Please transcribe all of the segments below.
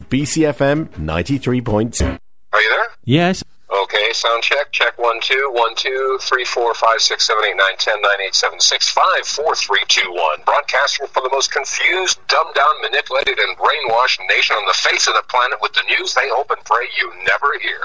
BCFM 93.2. Are you there? Yes. Okay, sound check. Check 1 2 1 2 3 4 5 6 7 8 9 10 9 8 7 6 5 4 3 2 1. Broadcasting for the most confused, dumbed down, manipulated, and brainwashed nation on the face of the planet with the news they hope and pray you never hear.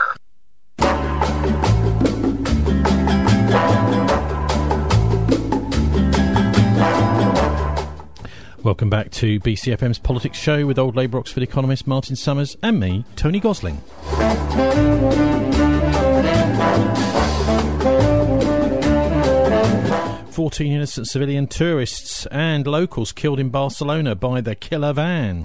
Welcome back to BCFM's Politics Show with old Labour Oxford economist Martin Summers and me, Tony Gosling. 14 innocent civilian tourists and locals killed in Barcelona by the killer van.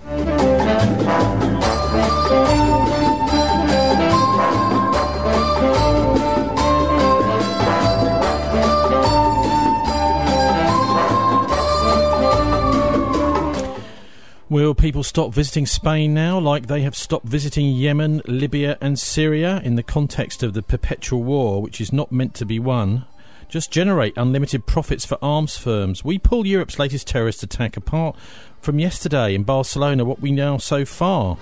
Will people stop visiting Spain now, like they have stopped visiting Yemen, Libya and Syria in the context of the perpetual war, which is not meant to be won? Just generate unlimited profits for arms firms. We pull Europe's latest terrorist attack apart from yesterday in Barcelona, what we know so far.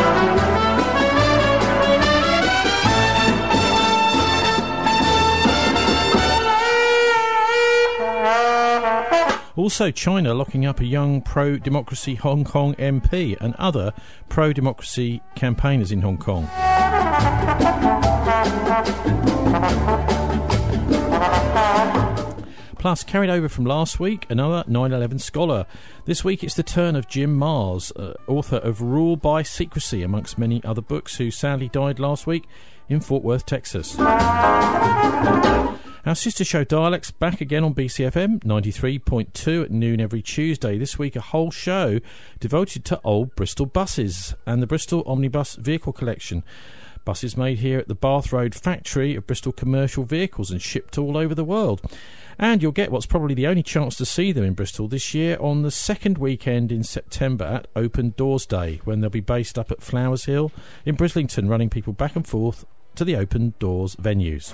Also, China locking up a young pro-democracy Hong Kong MP and other pro-democracy campaigners in Hong Kong. Plus, carried over from last week, another 9/11 scholar. This week it's the turn of Jim Marrs, author of Rule by Secrecy, amongst many other books, who sadly died last week in Fort Worth, Texas. Our sister show Dialects back again on BCFM 93.2 at noon every Tuesday. This week a whole show devoted to old Bristol buses and the Bristol Omnibus Vehicle Collection. Buses made here at the Bath Road factory of Bristol Commercial Vehicles and shipped all over the world. And you'll get what's probably the only chance to see them in Bristol this year on the second weekend in September at Open Doors Day, when they'll be based up at Flowers Hill in Brislington, running people back and forth to the Open Doors venues.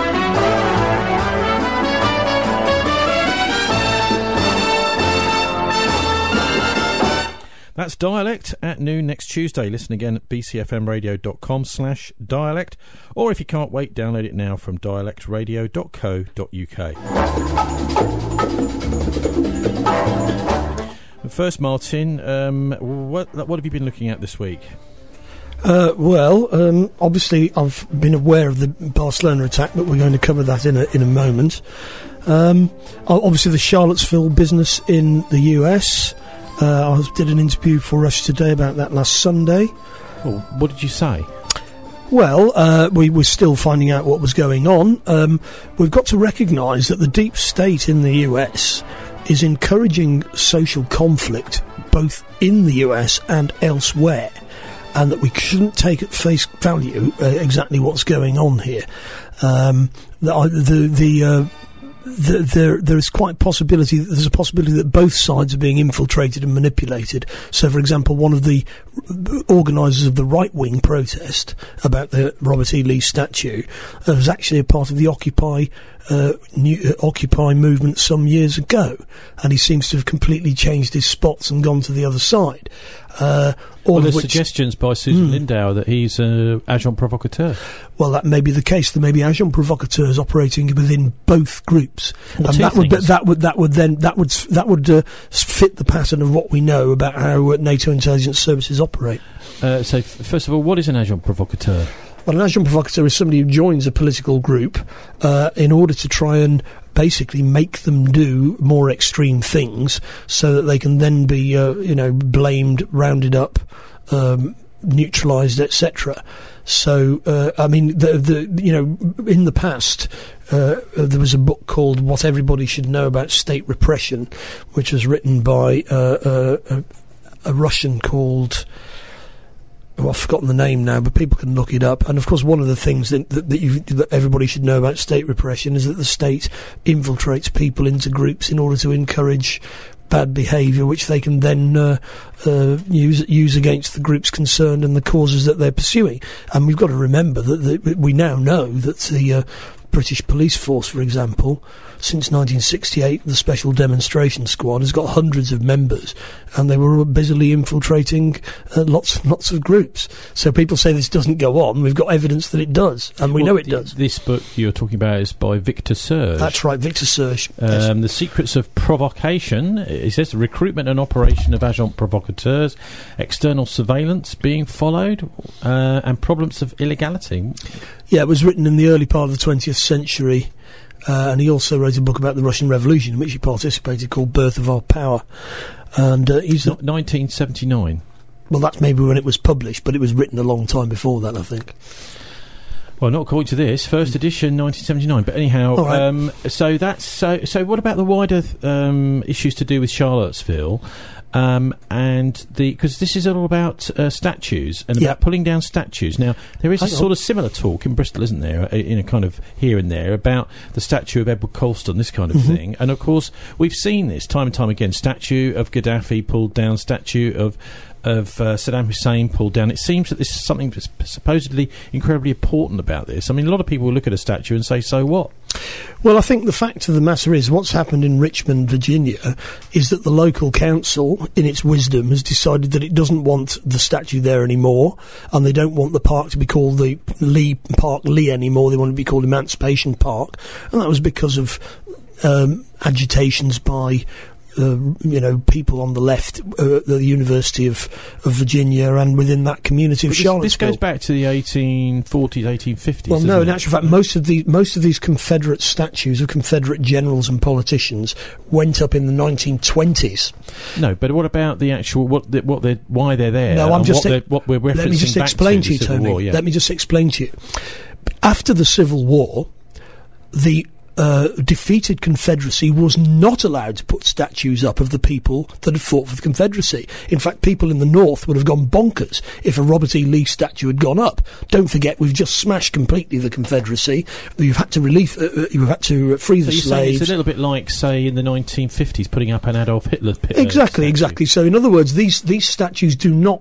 That's Dialect at noon next Tuesday. Listen again at bcfmradio.com/dialect, or if you can't wait, download it now from dialectradio.co.uk. First, Martin, what have you been looking at this week? Obviously I've been aware of the Barcelona attack, but we're going to cover that in a moment. Obviously the Charlottesville business in the US. I did an interview for Russia Today about that last Sunday. Oh, what did you say? Well, we were still finding out what was going on. We've got to recognise that the deep state in the US is encouraging social conflict both in the US and elsewhere, and that we shouldn't take at face value exactly what's going on here. There is quite possibility. There's a possibility that both sides are being infiltrated and manipulated. So, for example, one of the organisers of the right-wing protest about the Robert E. Lee statue was actually a part of the Occupy movement some years ago, and he seems to have completely changed his spots and gone to the other side. There's suggestions by Susan Lindauer that he's an agent provocateur. Well, that may be the case. There may be agent provocateurs operating within both groups, and that would fit the pattern of what we know about how NATO intelligence services operate. So, first of all, what is an agent provocateur? Well, an agent provocateur is somebody who joins a political group in order to try and basically make them do more extreme things, so that they can then be, blamed, rounded up, neutralised, etc. So, in the past, there was a book called "What Everybody Should Know About State Repression," which was written by a Russian called. I've forgotten the name now, but people can look it up. And of course, one of the things that everybody should know about state repression is that the state infiltrates people into groups in order to encourage bad behaviour, which they can then use against the groups concerned and the causes that they're pursuing. And we've got to remember that we now know that the British police force, for example, since 1968, the Special Demonstration Squad has got hundreds of members, and they were busily infiltrating lots of groups. So people say this doesn't go on. We've got evidence that it does, and we know it does. This book you're talking about is by Victor Serge. That's right, Victor Serge. The Secrets of Provocation. It says the recruitment and operation of agents provocateurs, external surveillance being followed, and problems of illegality. Yeah, it was written in the early part of the 20th century. And he also wrote a book about the Russian Revolution in which he participated called Birth of Our Power. And he's 1979. Well, that's maybe when it was published, but it was written a long time before that, I think. Well, not according to this. First edition, 1979. But anyhow, right. So what about the wider issues to do with Charlottesville? And because this is all about statues and about pulling down statues. Now, there is a sort of similar talk in Bristol, isn't there, in a kind of here and there, about the statue of Edward Colston, this kind of thing. And, of course, we've seen this time and time again. Statue of Gaddafi pulled down, statue of Saddam Hussein pulled down. It seems that this is something that's supposedly incredibly important about this. I mean, a lot of people will look at a statue and say, so what? Well, I think the fact of the matter is what's happened in Richmond, Virginia, is that the local council, in its wisdom, has decided that it doesn't want the statue there anymore, and they don't want the park to be called the Park Lee anymore. They want it to be called Emancipation Park, and that was because of agitations by people on the left at the University of Virginia and within that community of Charlottesville. This goes back to the 1840s, 1850s. Well, no, in actual fact, most of these Confederate statues of Confederate generals and politicians went up in the 1920s. No, but what about the actual why they're there? No, I'm just what we're referencing. Let me just explain to you, Tony. War, yeah. Let me just explain to you. After the Civil War, the defeated Confederacy was not allowed to put statues up of the people that had fought for the Confederacy. In fact, people in the North would have gone bonkers if a Robert E. Lee statue had gone up. Don't forget, we've just smashed completely the Confederacy. You've had to free the slaves. It's a little bit like, say, in the 1950s, putting up an Adolf Hitler statue. Exactly. So, in other words, these statues do not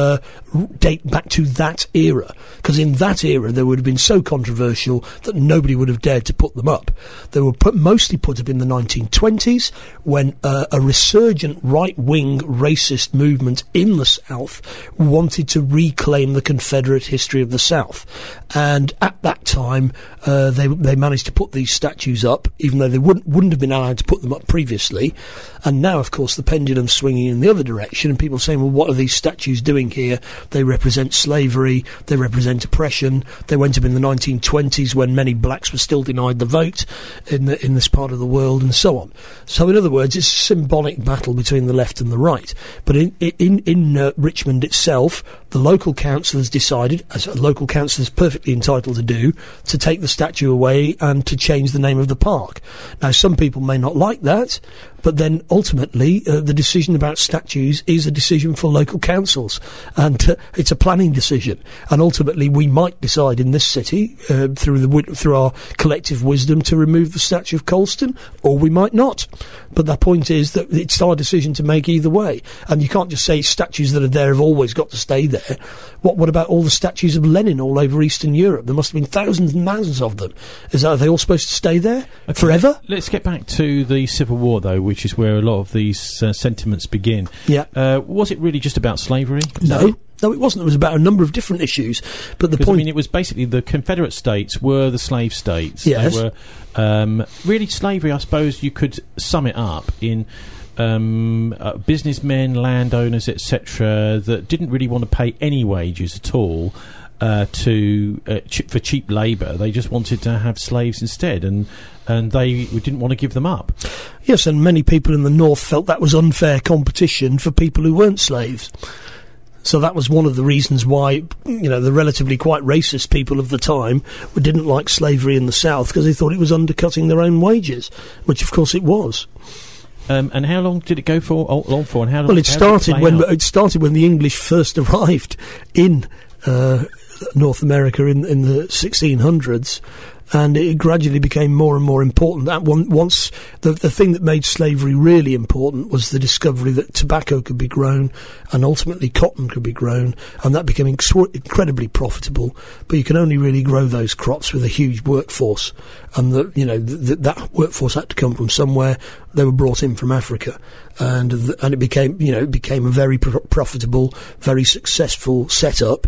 date back to that era, because in that era they would have been so controversial that nobody would have dared to put them up. They were mostly put up in the 1920s when a resurgent right-wing racist movement in the South wanted to reclaim the Confederate history of the South. And at that time, they managed to put these statues up, even though they wouldn't have been allowed to put them up previously. And now, of course, the pendulum's swinging in the other direction, and people are saying, well, what are these statues doing here? They represent slavery, they represent oppression. They went up in the 1920s when many blacks were still denied the vote in this part of the world, and so on. So, in other words, it's a symbolic battle between the left and the right. But in Richmond itself, the local council has decided, as a local council is perfectly entitled to do, to take the statue away and to change the name of the park. Now, some people may not like that, but then ultimately the decision about statues is a decision for local councils, and it's a planning decision. And ultimately, we might decide in this city through our collective wisdom to remove the statue of Colston, or we might not. But the point is that it's our decision to make either way, and you can't just say statues that are there have always got to stay there. What about all the statues of Lenin all over Eastern Europe? There must have been thousands and thousands of them. Are they all supposed to stay there forever? Let's get back to the Civil War, though, which is where a lot of these sentiments begin. Yeah. Was it really just about slavery? No, it wasn't. It was about a number of different issues. But the point... it was basically the Confederate states were the slave states. Yes. They were really slavery, I suppose you could sum it up in... businessmen, landowners, etc., that didn't really want to pay any wages at all for cheap labour. They just wanted to have slaves instead, and they didn't want to give them up. Yes, and many people in the North felt that was unfair competition for people who weren't slaves. So that was one of the reasons why, the relatively quite racist people of the time didn't like slavery in the South, because they thought it was undercutting their own wages, which of course it was. And how long did it go for? And how long? Well, it started when the English first arrived in North America in the 1600s, and it gradually became more and more important. That once the thing that made slavery really important was the discovery that tobacco could be grown, and ultimately cotton could be grown, and that became incredibly profitable. But you can only really grow those crops with a huge workforce, and that workforce had to come from somewhere. They were brought in from Africa, and it became a very profitable, very successful setup.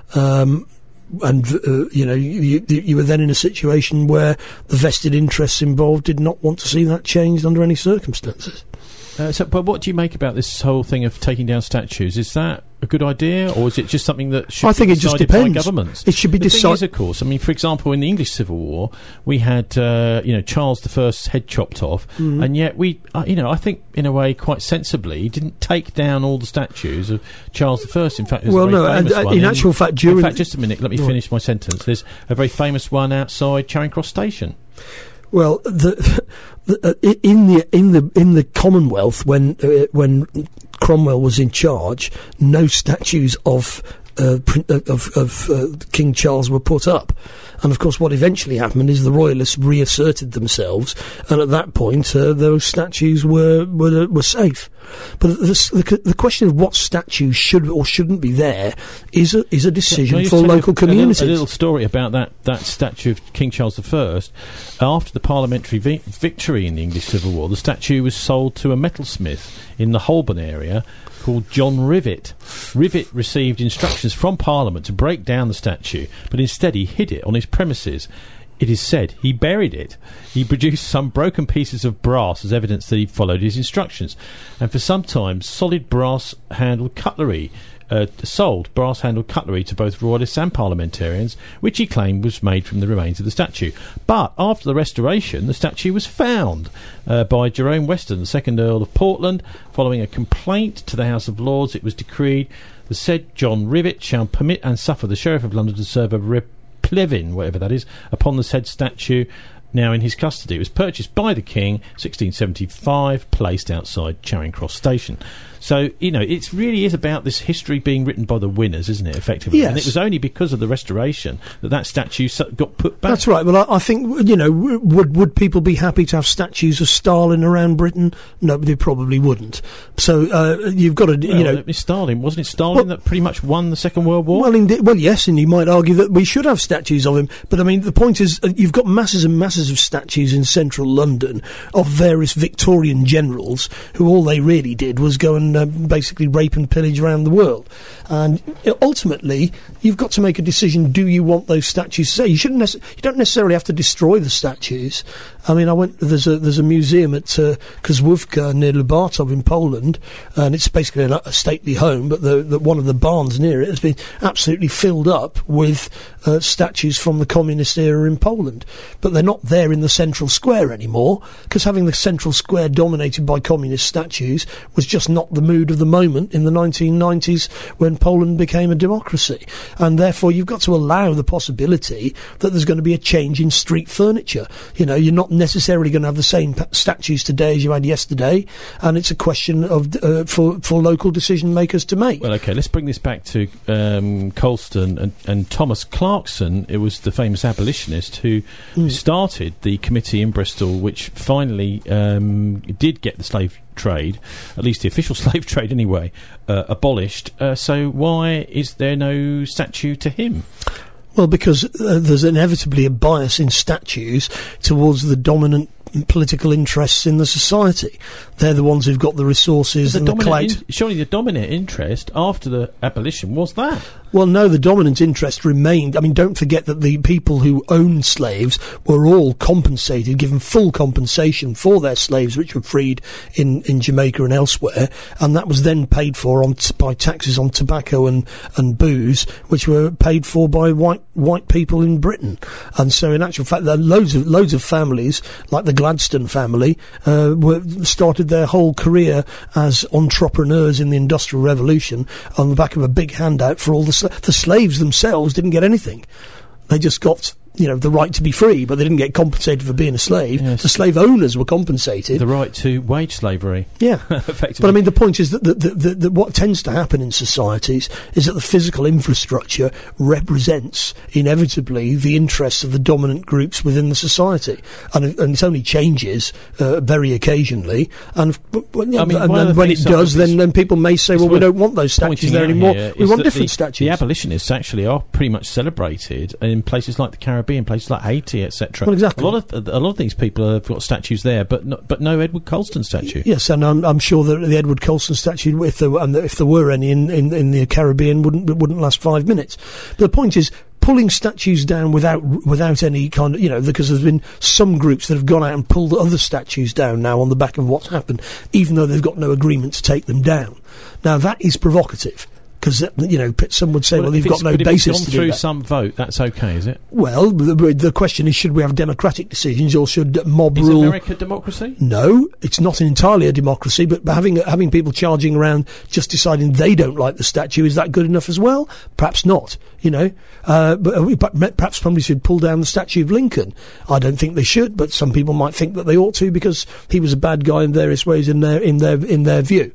You were then in a situation where the vested interests involved did not want to see that changed under any circumstances. But what do you make about this whole thing of taking down statues? Is that a good idea, or is it just something that should be decided by governments? It should be decided. The thing is, of course, I mean, for example, in the English Civil War, we had Charles I's head chopped off, and yet I think in a way quite sensibly didn't take down all the statues of Charles I. In fact, in actual fact, just a minute, let me finish my sentence. There's a very famous one outside Charing Cross Station. Well, in the Commonwealth, when Cromwell was in charge, no statues of King Charles were put up. And of course what eventually happened is the Royalists reasserted themselves, and at that point those statues were safe. But the question of what statues should or shouldn't be there is a decision for local communities. A little story about that statue of King Charles I. After the parliamentary victory in the English Civil War, the statue was sold to a metalsmith in the Holborn area called John Rivet. Rivet received instructions from Parliament to break down the statue, but instead he hid it on his premises. It is said he buried it. He produced some broken pieces of brass as evidence that he followed his instructions, and for some time sold brass-handled cutlery to both royalists and parliamentarians, which he claimed was made from the remains of the statue. But after the Restoration, the statue was found by Jerome Weston, the 2nd Earl of Portland. Following a complaint to the House of Lords, it was decreed the said John Rivet shall permit and suffer the Sheriff of London to serve a replevin, whatever that is, upon the said statue, now in his custody. It was purchased by the King, 1675, placed outside Charing Cross Station. So, it really is about this history being written by the winners, isn't it, effectively? Yes. And it was only because of the Restoration that statue got put back. That's right. Well, I think, would people be happy to have statues of Stalin around Britain? No, they probably wouldn't. So, you've got to, Stalin, wasn't it Stalin that pretty much won the Second World War? Well, yes, and you might argue that we should have statues of him. But, I mean, the point is, you've got masses and masses of statues in central London of various Victorian generals who all they really did was go and basically rape and pillage around the world. And ultimately, you've got to make a decision: do you want those statues to stay? You don't necessarily have to destroy the statues. I mean, there's a museum at Kozłówka near Lubartów in Poland, and it's basically a stately home, but the one of the barns near it has been absolutely filled up with statues from the communist era in Poland. But they're not there in the central square anymore, because having the central square dominated by communist statues was just not the mood of the moment in the 1990s when Poland became a democracy. And therefore you've got to allow the possibility that there's going to be a change in street furniture. You're not necessarily going to have the same statues today as you had yesterday, and it's a question of for local decision makers to make. Well, okay, let's bring this back to Colston and Thomas Clarkson. It was the famous abolitionist who started the committee in Bristol, which finally did get the slave trade, at least the official slave trade anyway, abolished. So why is there no statue to him? Well, because there's inevitably a bias in statues towards the dominant political interests in the society. They're the ones who've got the resources and the clout. Surely the dominant interest after the abolition was that. Well, no, the dominant interest remained. I mean, don't forget that the people who owned slaves were all compensated, given full compensation for their slaves, which were freed in Jamaica and elsewhere, and that was then paid for by taxes on tobacco and booze, which were paid for by white people in Britain. And so, in actual fact, there are loads of families, like the Gladstone family, started their whole career as entrepreneurs in the Industrial Revolution on the back of a big handout for all the slaves themselves didn't get anything. They just got the right to be free, but they didn't get compensated for being a slave. Yes. The slave owners were compensated. The right to wage slavery. Yeah. Effectively. But I mean, the point is that what tends to happen in societies is that the physical infrastructure represents inevitably the interests of the dominant groups within the society, and it only changes very occasionally. And when it does, then people may say, well, we don't want those statues there anymore. We want different statues. The abolitionists actually are pretty much celebrated in places like the Caribbean, places like Haiti, etc. Well, exactly. A lot of these people have got statues there, but no Edward Colston statue. Yes, and I'm sure that the Edward Colston statue, if there were any in the Caribbean, wouldn't last 5 minutes. But the point is, pulling statues down without any kind of, because there's been some groups that have gone out and pulled other statues down now on the back of what's happened, even though they've got no agreement to take them down. Now that is provocative. Because, some would say, you've got no basis to do that. Through some vote, that's okay, is it? Well, the question is, should we have democratic decisions or should mob rule? Is America a democracy? No, it's not entirely a democracy, but having people charging around just deciding they don't like the statue, is that good enough as well? Perhaps not, but perhaps somebody should pull down the statue of Lincoln. I don't think they should, but some people might think that they ought to because he was a bad guy in various ways in their view.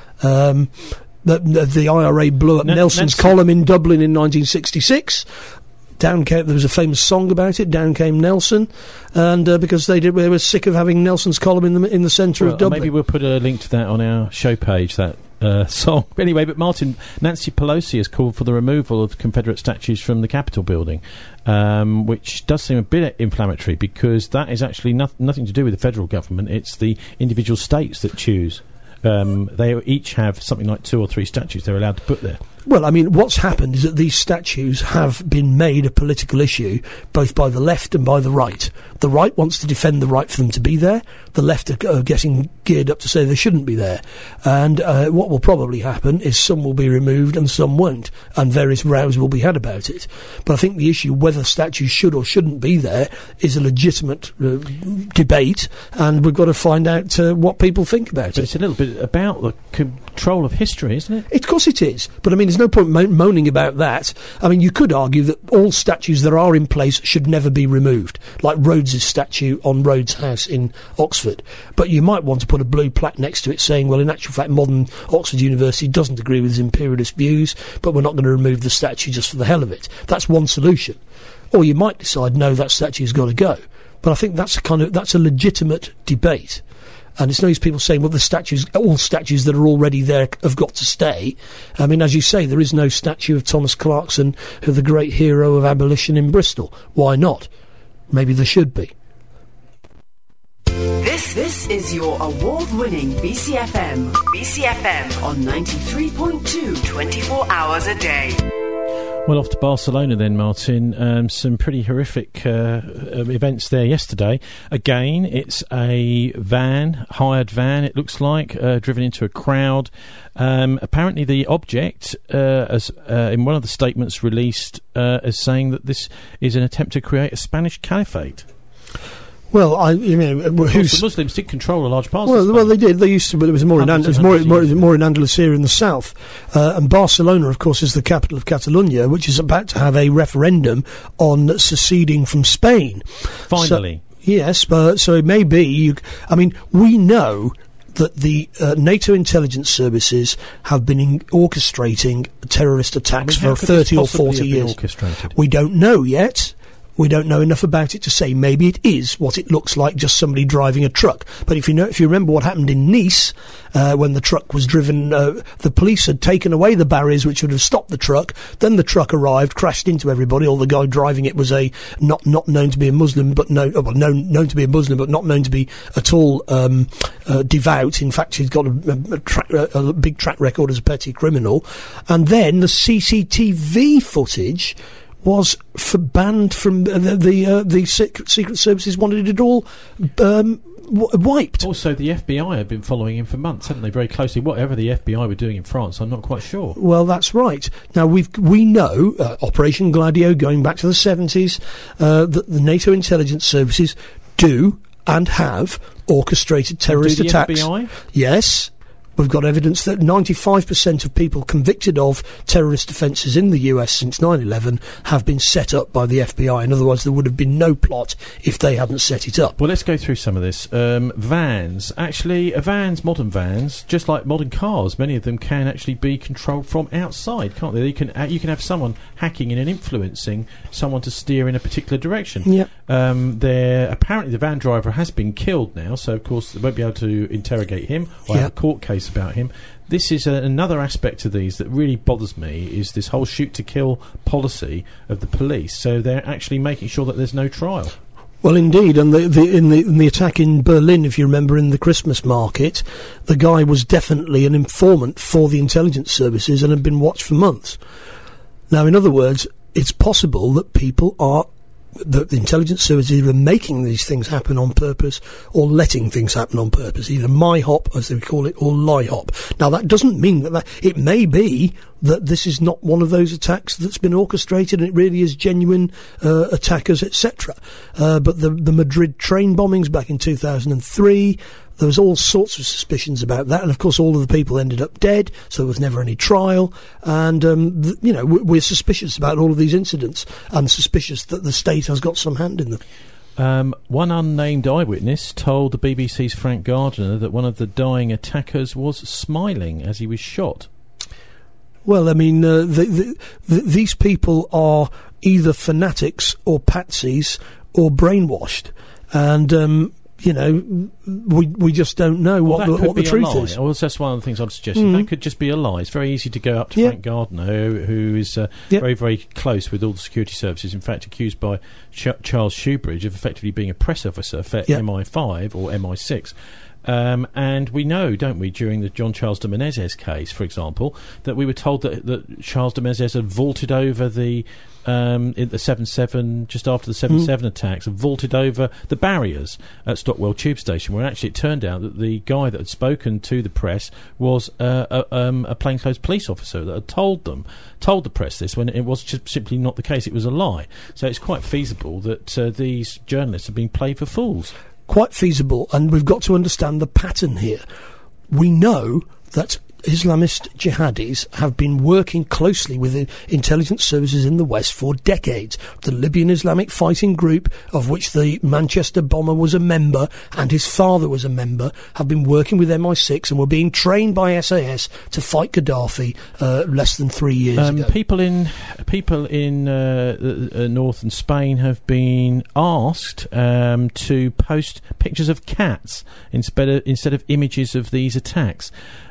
The IRA blew up Nelson's column in Dublin in 1966. There was a famous song about it. Down came Nelson, and because they were sick of having Nelson's column in the centre of Dublin. Maybe we'll put a link to that on our show page. That song. Anyway, but Martin, Nancy Pelosi has called for the removal of Confederate statues from the Capitol building, which does seem a bit inflammatory because that is actually nothing to do with the federal government. It's the individual states that choose. They each have something like 2 or 3 statues they're allowed to put there. Well, I mean, what's happened is that these statues have been made a political issue, both by the left and by the right. The right wants to defend the right for them to be there. The left are getting geared up to say they shouldn't be there. And what will probably happen is some will be removed and some won't, and various rows will be had about it. But I think the issue whether statues should or shouldn't be there is a legitimate debate, and we've got to find out what people think about it. It's a little bit about the control of history, isn't it? Of course it is. But I mean, there's no point moaning about that. I mean, you could argue that all statues that are in place should never be removed, like Rhodes's statue on Rhodes House in Oxford. But you might want to put a blue plaque next to it saying, well, in actual fact, modern Oxford University doesn't agree with his imperialist views, but we're not going to remove the statue just for the hell of it. That's one solution. Or you might decide, no, that statue's got to go. But I think that's a legitimate debate. And it's no use people saying, well, all statues that are already there have got to stay. I mean, as you say, there is no statue of Thomas Clarkson, the great hero of abolition in Bristol. Why not? Maybe there should be. This is your award-winning BCFM. BCFM on 93.2, 24 hours a day. Well, off to Barcelona then, Martin. Some pretty horrific events there yesterday. Again, it's a hired van, it looks like, driven into a crowd. Apparently the object, as in one of the statements released, is saying that this is an attempt to create a Spanish caliphate. Well, the Muslims did control a large part of Spain. Well, they did. They used to, but it was more in Andalusia in the south. And Barcelona, of course, is the capital of Catalonia, which is about to have a referendum on seceding from Spain. Finally. Yes, but so it may be. We know that the NATO intelligence services have been orchestrating terrorist attacks for 30 or 40 years. We don't know yet. We don't know enough about it to say maybe it is what it looks like, just somebody driving a truck. But if you remember what happened in Nice, when the truck was driven, the police had taken away the barriers which would have stopped the truck. Then the truck arrived, crashed into everybody. Or the guy driving it was not known to be a Muslim, but known to be a Muslim, but not known to be at all devout. In fact, he's got a big track record as a petty criminal. And then the CCTV footage was banned from the secret services wanted it all wiped. Also, the FBI have been following him for months, haven't they, very closely? Whatever the FBI were doing in France, I'm not quite sure. Well, that's right. Now, we know, Operation Gladio, going back to the 70s, that the NATO intelligence services do and have orchestrated terrorist attacks. FBI? Yes. We've got evidence that 95% of people convicted of terrorist offences in the US since 9/11 have been set up by the FBI. In other words, there would have been no plot if they hadn't set it up. Well, let's go through some of this. Vans. Actually, modern vans, just like modern cars, many of them can actually be controlled from outside, can't they? You can have someone hacking in and influencing someone to steer in a particular direction. Yeah. Apparently the van driver has been killed now, so of course they won't be able to interrogate him or have a court case about him. This is another aspect of these that really bothers me, is this whole shoot-to-kill policy of the police. So they're actually making sure that there's no trial. Well, indeed, and in the attack in Berlin, if you remember, in the Christmas market, the guy was definitely an informant for the intelligence services and had been watched for months. Now, in other words, it's possible that the intelligence services are making these things happen on purpose or letting things happen on purpose, either MyHop, as they call it, or LIHOP. Now, that doesn't mean that it may be that this is not one of those attacks that's been orchestrated and it really is genuine attackers, etc. But the Madrid train bombings back in 2003, there was all sorts of suspicions about that, and of course all of the people ended up dead, so there was never any trial, and we're suspicious about all of these incidents, and suspicious that the state has got some hand in them. One unnamed eyewitness told the BBC's Frank Gardner that one of the dying attackers was smiling as he was shot. Well, I mean, these people are either fanatics or patsies or brainwashed, and we just don't know what the truth is. Well, that's one of the things I'm suggesting. That could just be a lie. It's very easy to go up to Frank Gardner, who is very, very close with all the security services. In fact, accused by Charles Shoebridge of effectively being a press officer for MI5 or MI6. And we know, don't we, during the John Charles de Menezes case, for example, that we were told that Charles de Menezes had vaulted over the 7/7, just after the 7/7 attacks, and vaulted over the barriers at Stockwell Tube Station, where actually it turned out that the guy that had spoken to the press was a plainclothes police officer that had told the press this, when it was just simply not the case. It was a lie. So it's quite feasible that these journalists have been played for fools. Quite feasible, and we've got to understand the pattern here. We know that Islamist jihadis have been working closely with intelligence services in the West for decades. The Libyan Islamic Fighting Group, of which the Manchester bomber was a member and his father was a member, have been working with MI6 and were being trained by SAS to fight Gaddafi less than 3 years ago. People in northern Spain have been asked to post pictures of cats instead of images of these attacks.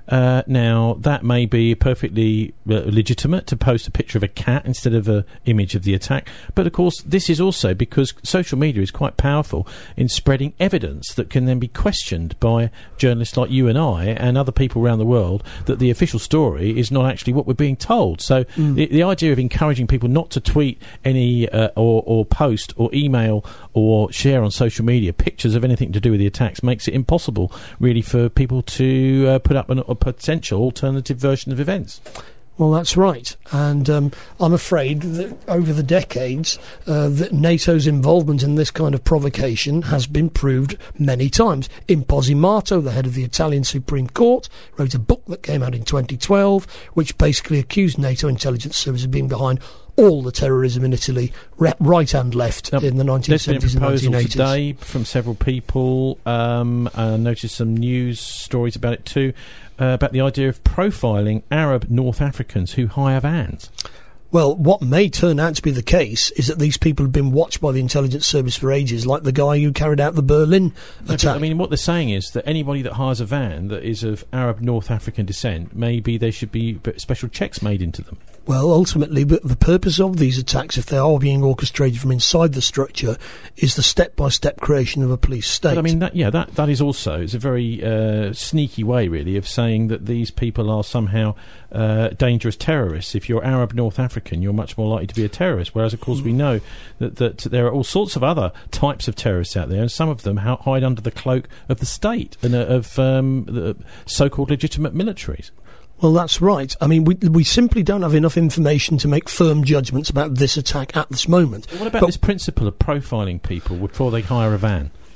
Now, that may be perfectly legitimate to post a picture of a cat instead of an image of the attack, but of course this is also because social media is quite powerful in spreading evidence that can then be questioned by journalists like you and I and other people around the world, that the official story is not actually what we're being told. So the idea of encouraging people not to tweet any or post or email or share on social media pictures of anything to do with the attacks makes it impossible really for people to put up a potential alternative version of events. Well, that's right, and I'm afraid that over the decades that NATO's involvement in this kind of provocation has been proved many times. Imposimato, the head of the Italian Supreme Court, wrote a book that came out in 2012 which basically accused NATO intelligence service of being behind all the terrorism in Italy, right and left, in the 1970s and 1980s. There's been a proposal today from several people. I noticed some news stories about it too, about the idea of profiling Arab North Africans who hire vans. Well, what may turn out to be the case is that these people have been watched by the intelligence service for ages, like the guy who carried out the Berlin attack. I mean, what they're saying is that anybody that hires a van that is of Arab North African descent, maybe there should be special checks made into them. Well, ultimately, but the purpose of these attacks, if they are being orchestrated from inside the structure, is the step-by-step creation of a police state. But I mean, that is also, it's a very sneaky way, really, of saying that these people are somehow dangerous terrorists. If you're Arab North African, you're much more likely to be a terrorist, whereas, of course, we know that there are all sorts of other types of terrorists out there, and some of them hide under the cloak of the state and of the so-called legitimate militaries. Well, that's right. I mean, we simply don't have enough information to make firm judgments about this attack at this moment. What about this principle of profiling people before they hire a van?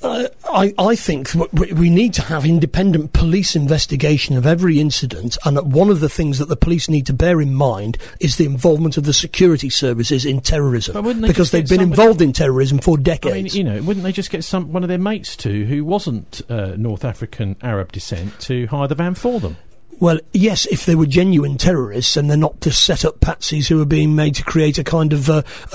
I think we need to have independent police investigation of every incident, and that one of the things that the police need to bear in mind is the involvement of the security services in terrorism, because they've been involved in terrorism for decades. I mean, wouldn't they just get one of their mates who wasn't North African Arab descent to hire the van for them? Well, yes, if they were genuine terrorists and they're not just set up patsies who are being made to create a kind of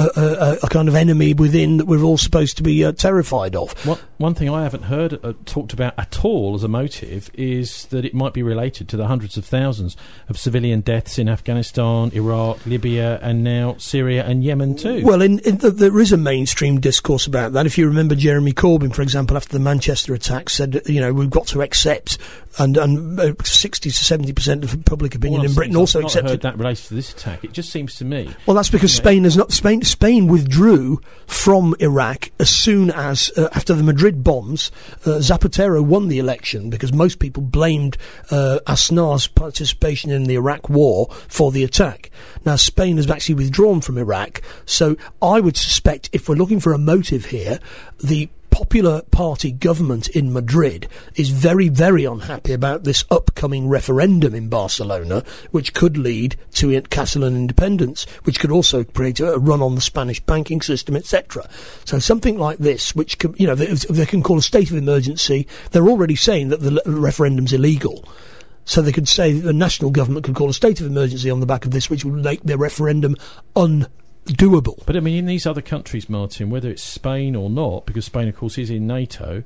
enemy within that we're all supposed to be terrified of. One thing I haven't heard talked about at all as a motive is that it might be related to the hundreds of thousands of civilian deaths in Afghanistan, Iraq, Libya, and now Syria and Yemen too. Well, there is a mainstream discourse about that. If you remember, Jeremy Corbyn, for example, after the Manchester attack, said, we've got to accept, and 60 to 70% of public opinion in Britain also accepted. I've not heard that related to this attack. It just seems to me. Well, that's because Spain withdrew from Iraq as soon as after the Madrid bombs. Zapatero won the election because most people blamed Aznar's participation in the Iraq war for the attack. Now, Spain has actually withdrawn from Iraq, so I would suspect, if we're looking for a motive here, the Popular Party government in Madrid is very, very unhappy about this upcoming referendum in Barcelona, which could lead to Catalan independence, which could also create a run on the Spanish banking system, etc. So something like this, which can, they can call a state of emergency. They're already saying that the referendum's illegal. So they could say the national government could call a state of emergency on the back of this, which would make the referendum doable. But I mean, in these other countries, Martin, whether it's Spain or not, because Spain, of course, is in NATO,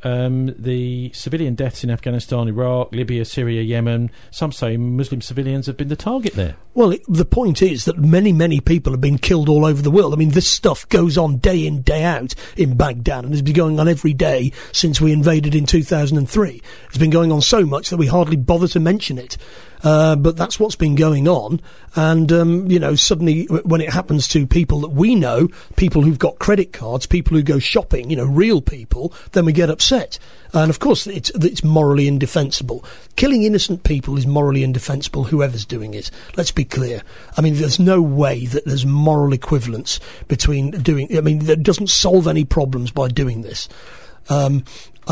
the civilian deaths in Afghanistan, Iraq, Libya, Syria, Yemen, some say Muslim civilians have been the target there. Well, the point is that many, many people have been killed all over the world. I mean, this stuff goes on day in, day out in Baghdad, and has been going on every day since we invaded in 2003. It's been going on so much that we hardly bother to mention it. But that's what's been going on. And, suddenly when it happens to people that we know, people who've got credit cards, people who go shopping, real people, then we get upset. And, of course, it's morally indefensible. Killing innocent people is morally indefensible, whoever's doing it. Let's be clear. I mean, there's no way that there's moral equivalence between that doesn't solve any problems by doing this. And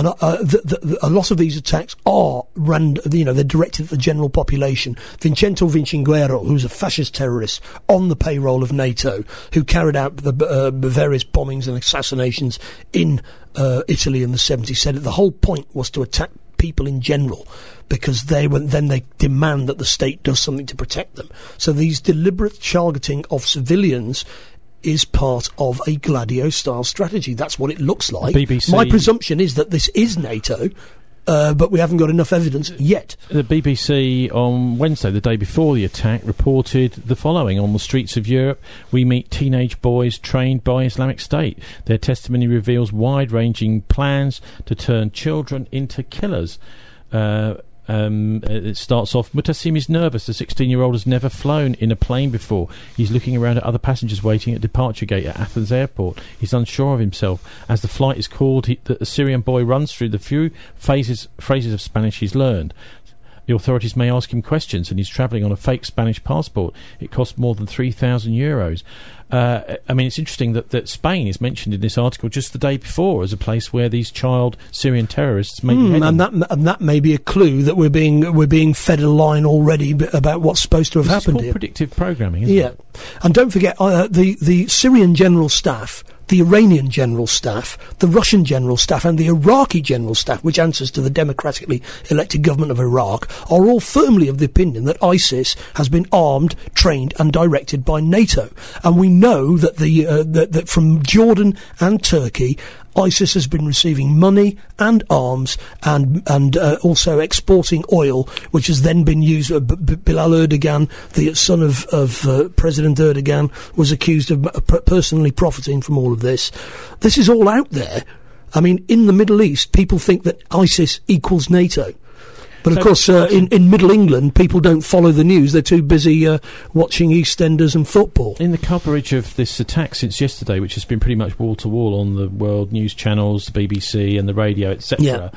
a lot of these attacks are they're directed at the general population. Vincenzo Vinciguerra, who's a fascist terrorist on the payroll of NATO, who carried out the various bombings and assassinations in Italy in the 70s, said that the whole point was to attack people in general, because they demand that the state does something to protect them. So these deliberate targeting of civilians is part of a Gladio-style strategy. That's what it looks like. BBC. My presumption is that this is NATO, but we haven't got enough evidence yet. The BBC on Wednesday, the day before the attack, reported the following: on the streets of Europe, we meet teenage boys trained by Islamic State. Their testimony reveals wide-ranging plans to turn children into killers. It starts off, Mutassim is nervous. The 16-year-old has never flown in a plane before. He's looking around at other passengers waiting at departure gate at Athens airport. He's unsure of himself. As the flight is called, the Syrian boy runs through the few phrases of Spanish he's learned. The authorities may ask him questions, and he's travelling on a fake Spanish passport. It costs more than €3,000. I mean, it's interesting that Spain is mentioned in this article just the day before as a place where these child Syrian terrorists may be heading. And that may be a clue that we're being fed a line already about what's supposed to have happened here. Predictive programming, isn't it? And don't forget, the Syrian General Staff, the Iranian General Staff, the Russian General Staff, and the Iraqi General Staff, which answers to the democratically elected government of Iraq, are all firmly of the opinion that ISIS has been armed, trained, and directed by NATO. And we know that that from Jordan and Turkey, ISIS has been receiving money and arms and also exporting oil, which has then been used. Bilal Erdogan, the son of President Erdogan, was accused of personally profiting from all of this. This is all out there. I mean, in the Middle East, people think that ISIS equals NATO. But of course, in Middle England, people don't follow the news. They're too busy watching EastEnders and football. In the coverage of this attack since yesterday, which has been pretty much wall-to-wall on the world news channels, the BBC and the radio, etc.,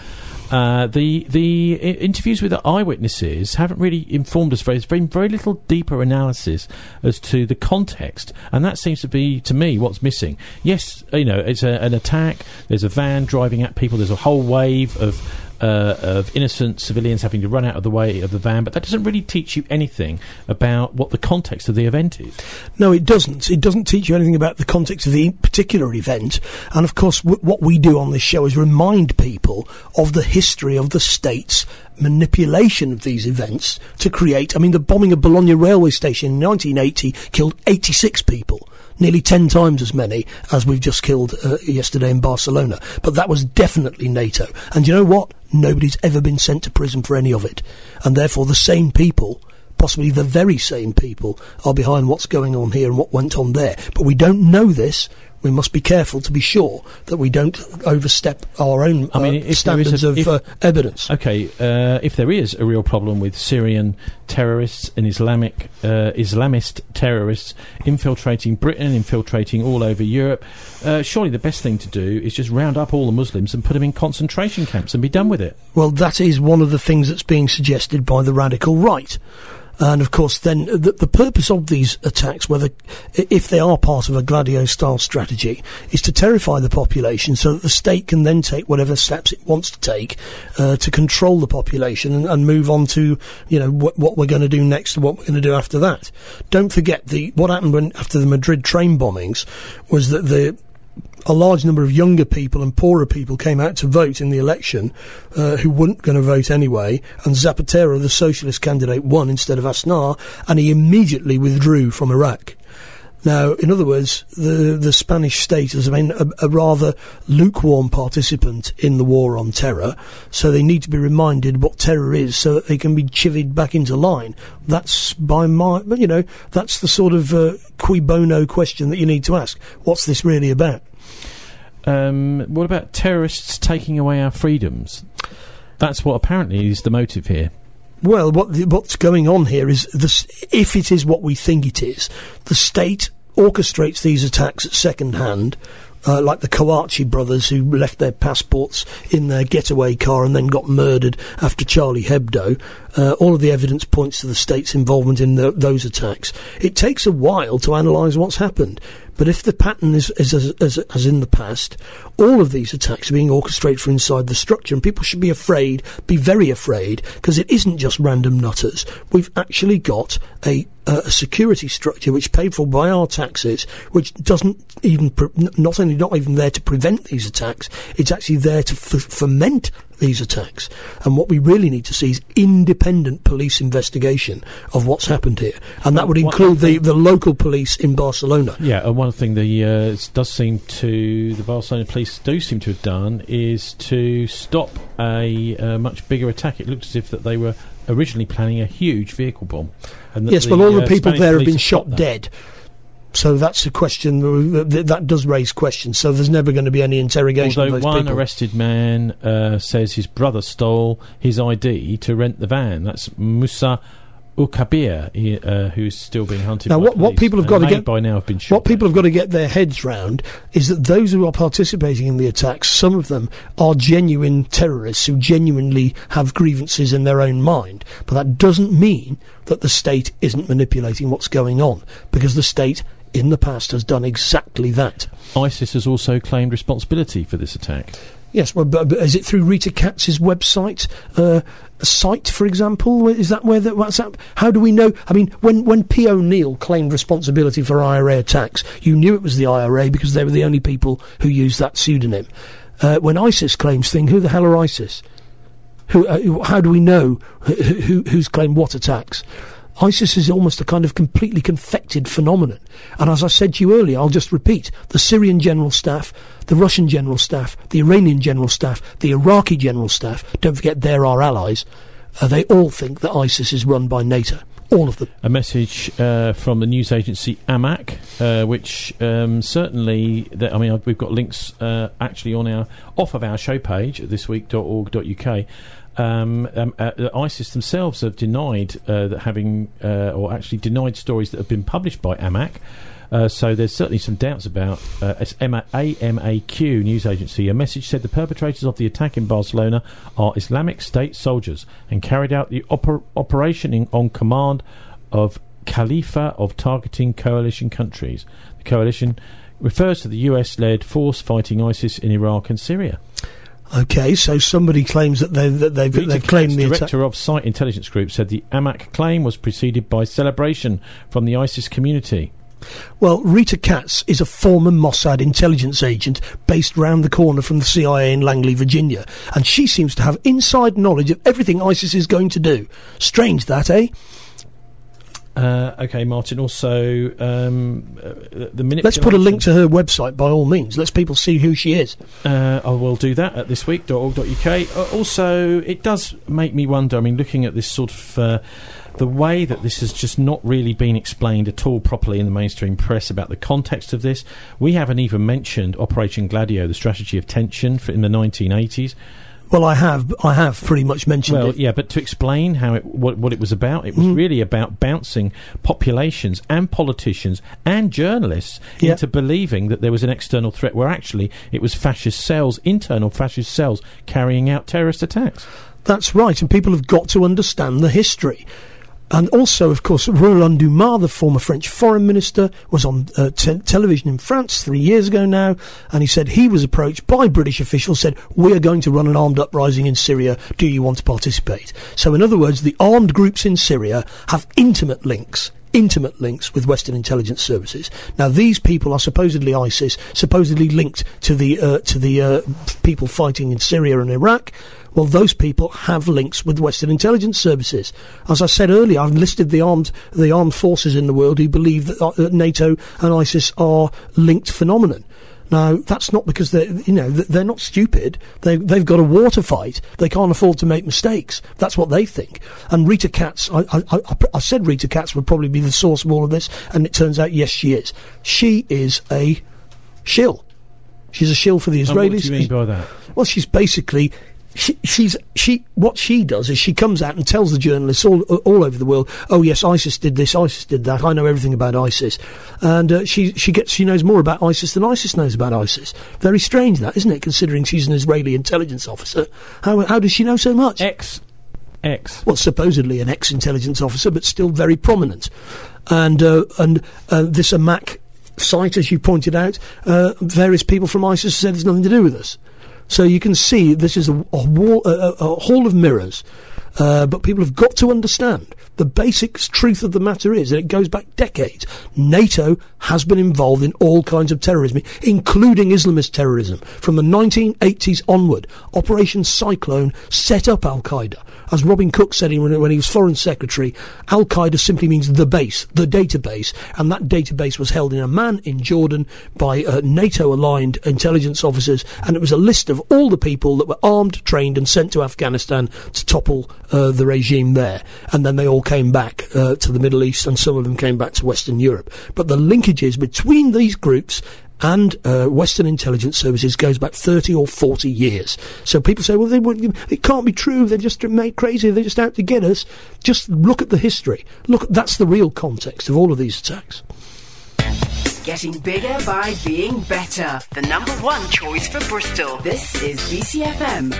the interviews with the eyewitnesses haven't really informed us. There's been very little deeper analysis as to the context, and that seems to be, to me, what's missing. Yes, it's an attack. There's a van driving at people. There's a whole wave of innocent civilians having to run out of the way of the van, but that doesn't really teach you anything about what the context of the event is. No, it doesn't. It doesn't teach you anything about the context of the particular event. And of course, what we do on this show is remind people of the history of the state's manipulation of these events to create. I mean, the bombing of Bologna railway station in 1980 killed 86 people. Nearly 10 times as many as we've just killed yesterday in Barcelona. But that was definitely NATO. And you know what? Nobody's ever been sent to prison for any of it. And therefore the same people, possibly the very same people, are behind what's going on here and what went on there. But we don't know this. We must be careful to be sure that we don't overstep our own standards of evidence. Okay, if there is a real problem with Syrian terrorists and Islamist terrorists infiltrating Britain, infiltrating all over Europe, surely the best thing to do is just round up all the Muslims and put them in concentration camps and be done with it. Well, that is one of the things that's being suggested by the radical right. And of course, then the purpose of these attacks, if they are part of a Gladio-style strategy, is to terrify the population so that the state can then take whatever steps it wants to take to control the population and move on to, what we're going to do next and what we're going to do after that. Don't forget what happened after the Madrid train bombings was that a large number of younger people and poorer people came out to vote in the election who weren't going to vote anyway, and Zapatero, the socialist candidate, won instead of Aznar, and he immediately withdrew from Iraq. Now, in other words, the Spanish state has been a rather lukewarm participant in the war on terror, so they need to be reminded what terror is so that they can be chivied back into line. That's that's the sort of cui bono question that you need to ask. What's this really about? What about terrorists taking away our freedoms? That's what apparently is the motive here. Well, what's going on here is if it is what we think it is, the state orchestrates these attacks at second hand, like the Kouachi brothers who left their passports in their getaway car and then got murdered after Charlie Hebdo. All of the evidence points to the state's involvement in those attacks. It takes a while to analyse what's happened. But if the pattern is as in the past, all of these attacks are being orchestrated from inside the structure, and people should be afraid, be very afraid, because it isn't just random nutters. We've actually got a security structure which paid for by our taxes, which doesn't even not even there to prevent these attacks, it's actually there to foment these attacks. And what we really need to see is independent police investigation of what's happened here, and that would include the local police in Barcelona. Yeah, and one thing the Barcelona police do seem to have done is to stop a much bigger attack. It looked as if that they were originally planning a huge vehicle bomb. And yes, but all the people there have been shot dead. So that's a question that does raise questions. So there's never going to be any interrogation of those one people. Arrested man says his brother stole his ID to rent the van. That's Musa Ukabir, who's still being hunted. Now, by what people have got to get by now have been shot. What people have got to get their heads round is that those who are participating in the attacks, some of them are genuine terrorists who genuinely have grievances in their own mind. But that doesn't mean that the state isn't manipulating what's going on, because the state in the past has done exactly that. ISIS has also claimed responsibility for this attack. Yes, well, but is it through Rita Katz's website, site, for example? Is that where what's up? How do we know? I mean, when P. O'Neill claimed responsibility for IRA attacks, you knew it was the IRA because they were the only people who used that pseudonym. When ISIS claims things, who the hell are ISIS? How do we know who's claimed what attacks? ISIS is almost a kind of completely confected phenomenon. And as I said to you earlier, I'll just repeat, the Syrian General Staff, the Russian General Staff, the Iranian General Staff, the Iraqi General Staff, don't forget they're our allies, they all think that ISIS is run by NATO. All of them. A message from the news agency Amaq, which certainly, we've got links actually off of our show page at thisweek.org.uk. ISIS themselves have denied that having, or actually denied stories that have been published by AMAC. So there's certainly some doubts about AMAQ news agency. A message said the perpetrators of the attack in Barcelona are Islamic State soldiers and carried out the operation on command of Khalifa of targeting coalition countries. The coalition refers to the US-led force fighting ISIS in Iraq and Syria. Okay, so somebody claims that they've claimed the attack. Director of Site Intelligence Group said the AMAC claim was preceded by celebration from the ISIS community. Well, Rita Katz is a former Mossad intelligence agent based round the corner from the CIA in Langley, Virginia, and she seems to have inside knowledge of everything ISIS is going to do. Strange that, eh? Okay, Martin. Also, the minute. Let's put a link to her website by all means. Let's people see who she is. I will do that at thisweek.org.uk. Also, it does make me wonder. I mean, looking at this sort of the way that this has just not really been explained at all properly in the mainstream press about the context of this. We haven't even mentioned Operation Gladio, the strategy of tension in the 1980s. Well, I have pretty much mentioned it. Well, yeah, but to explain what it was about, it was really about bouncing populations and politicians and journalists into believing that there was an external threat, where actually it was fascist cells, internal fascist cells, carrying out terrorist attacks. That's right, and people have got to understand the history. And also, of course, Roland Dumas, the former French foreign minister, was on television in France 3 years ago now, and he said he was approached by British officials, said, we are going to run an armed uprising in Syria, do you want to participate? So in other words, the armed groups in Syria have intimate links with Western intelligence services. Now, these people are supposedly ISIS, supposedly linked to the people fighting in Syria and Iraq. Well, those people have links with Western intelligence services. As I said earlier, I've listed the armed forces in the world who believe that NATO and ISIS are linked phenomenon. Now, that's not because they're not stupid. They've got a war to fight. They can't afford to make mistakes. That's what they think. And Rita Katz, I said Rita Katz would probably be the source of all of this, and it turns out, yes, she is. She is a shill. She's a shill for the Israelis. And what do you mean by that? Well, she's basically. What she does is she comes out and tells the journalists all over the world, oh yes, ISIS did this, ISIS did that, I know everything about ISIS, and she knows more about ISIS than ISIS knows about ISIS. Very strange that, isn't it, considering she's an Israeli intelligence officer? How does she know so much? Well, supposedly an ex-intelligence officer, but still very prominent, and this AMAC site, as you pointed out, various people from ISIS said there's nothing to do with us. So you can see this is a hall of mirrors, but people have got to understand the basic truth of the matter is, and it goes back decades, NATO has been involved in all kinds of terrorism, including Islamist terrorism. From the 1980s onward, Operation Cyclone set up Al-Qaeda. As Robin Cook said when he was Foreign Secretary, Al-Qaeda simply means the base, the database, and that database was held in Amman in Jordan by NATO-aligned intelligence officers, and it was a list of all the people that were armed, trained and sent to Afghanistan to topple the regime there. And then they all came back to the Middle East, and some of them came back to Western Europe. But the linkages between these groups and Western intelligence services goes back 30 or 40 years. So people say, well, it can't be true, they're just made crazy, they're just out to get us. Just look at the history. Look, that's the real context of all of these attacks. Getting bigger by being better. The number one choice for Bristol. This is BCFM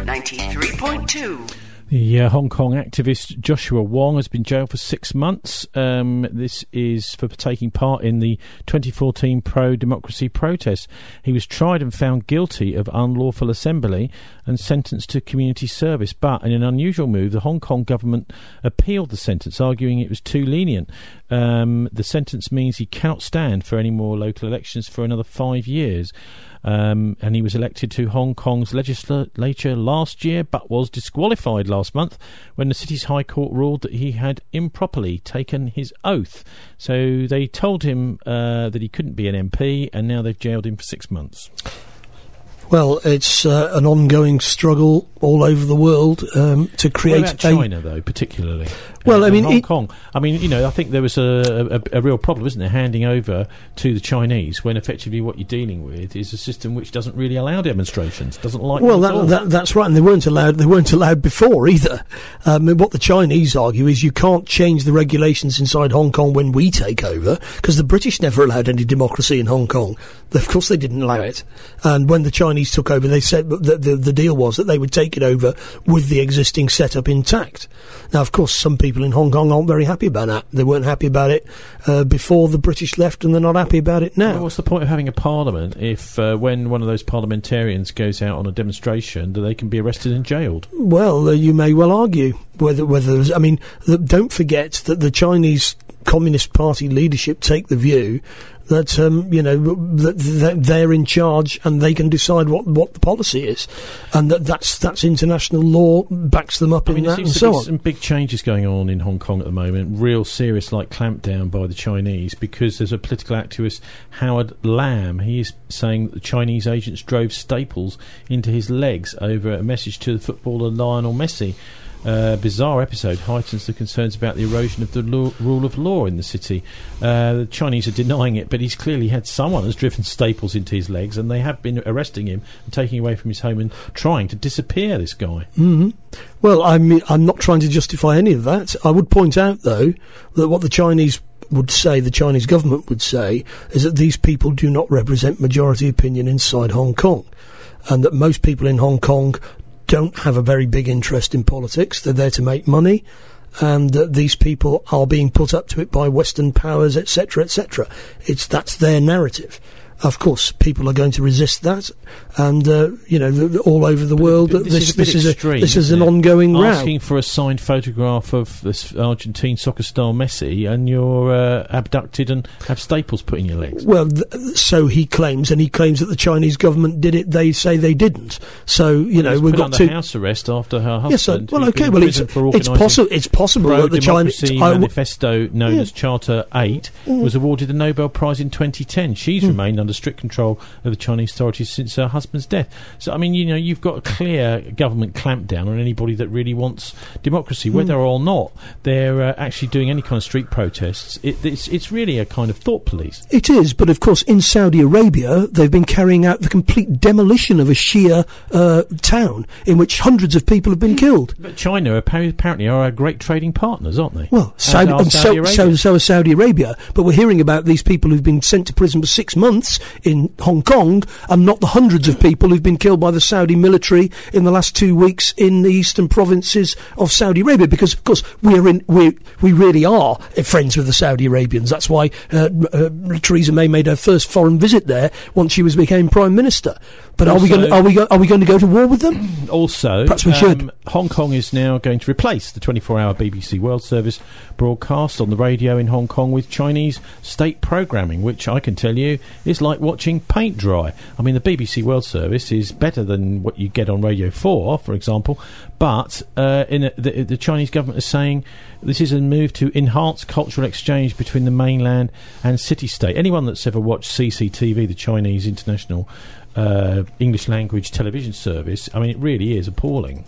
93.2. The Hong Kong activist Joshua Wong has been jailed for 6 months. This is for taking part in the 2014 pro-democracy protest. He was tried and found guilty of unlawful assembly and sentenced to community service. But in an unusual move, the Hong Kong government appealed the sentence, arguing it was too lenient. The sentence means he cannot stand for any more local elections for another 5 years. And he was elected to Hong Kong's legislature last year, but was disqualified last month when the city's High Court ruled that he had improperly taken his oath. So they told him that he couldn't be an MP, and now they've jailed him for 6 months. Well, it's an ongoing struggle all over the world to create. What about China, though, particularly? Well, I mean, Hong Kong. I mean, I think there was a real problem, isn't there, handing over to the Chinese when effectively what you're dealing with is a system which doesn't really allow demonstrations, doesn't like. Well, them at all. that's right, and they weren't allowed. They weren't allowed before either. What the Chinese argue is you can't change the regulations inside Hong Kong when we take over, because the British never allowed any democracy in Hong Kong. Of course, they didn't allow it. And when the Chinese took over, they said that the deal was that they would take it over with the existing setup intact. Now, of course, some people in Hong Kong aren't very happy about that. They weren't happy about it before the British left, and they're not happy about it now. Well, what's the point of having a parliament if when one of those parliamentarians goes out on a demonstration that they can be arrested and jailed? Well, you may well argue whether I mean, don't forget that the Chinese Communist Party leadership take the view that that they're in charge and they can decide what the policy is, and that's international law backs them up in that, and so on. Some big changes going on in Hong Kong at the moment, real serious clampdown by the Chinese, because there's a political activist, Howard Lam. He is saying that the Chinese agents drove staples into his legs over a message to the footballer Lionel Messi. Bizarre episode heightens the concerns about the erosion of the rule of law in the city. The Chinese are denying it, but he's clearly had someone has driven staples into his legs, and they have been arresting him and taking him away from his home and trying to disappear this guy. Mm-hmm. Well, I'm not trying to justify any of that. I would point out, though, that what the Chinese government would say, is that these people do not represent majority opinion inside Hong Kong, and that most people in Hong Kong don't have a very big interest in politics. They're there to make money, and that these people are being put up to it by Western powers, etc., etc. That's their narrative. Of course, people are going to resist that, and all over the world, this is an ongoing row. Asking for a signed photograph of this Argentine soccer star Messi, and you're abducted and have staples put in your legs. Well, so he claims, and he claims that the Chinese government did it. They say they didn't. So we've got to house arrest after her husband. Yes, well, okay. Well, it's possible that the Chinese manifesto known as Charter 8 was awarded the Nobel Prize in 2010. She's remained under strict control of the Chinese authorities since her husband's death. So, I mean, you've got a clear government clampdown on anybody that really wants democracy, whether or not they're actually doing any kind of street protests. It's really a kind of thought police. It is, but of course, in Saudi Arabia, they've been carrying out the complete demolition of a Shia town in which hundreds of people have been killed. But China apparently are our great trading partners, aren't they? Well, so is Saudi Arabia. But we're hearing about these people who've been sent to prison for 6 months in Hong Kong, and not the hundreds of people who've been killed by the Saudi military in the last 2 weeks in the eastern provinces of Saudi Arabia. Because, of course, we really are friends with the Saudi Arabians. That's why Theresa May made her first foreign visit there once she became Prime Minister. But are we going to go to war with them? Also, perhaps we should. Hong Kong is now going to replace the 24-hour BBC World Service broadcast on the radio in Hong Kong with Chinese state programming, which I can tell you is like watching paint dry. I mean, the BBC World Service is better than what you get on Radio 4, for example, but the Chinese government is saying this is a move to enhance cultural exchange between the mainland and city-state. Anyone that's ever watched CCTV, the Chinese International English language television service, I mean, it really is appalling.